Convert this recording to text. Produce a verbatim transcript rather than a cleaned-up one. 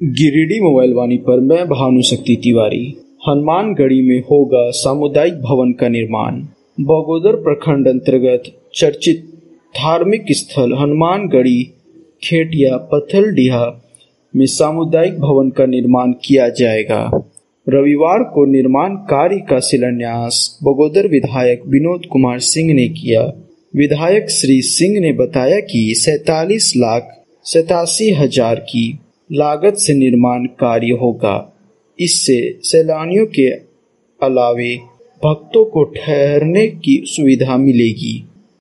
Giridih mobile वाणी पर मैं भानुशक्ति तिवारी। हनुमानगढ़ी में होगा सामुदायिक भवन का निर्माण। बगोदर प्रखंड अंतर्गत चर्चित धार्मिक स्थल हनुमानगढ़ी खेटिया पथलडीहा में सामुदायिक भवन का निर्माण किया जाएगा। रविवार को निर्माण कार्य का शिलान्यास बगोदर विधायक विनोद कुमार सिंह ने किया। विधायक श्री सिंह ने बताया कि सैतालीस लाख सतासी हजार की लागत से निर्माण कार्य होगा। इससे सैलानियों के अलावे भक्तों को ठहरने की सुविधा मिलेगी।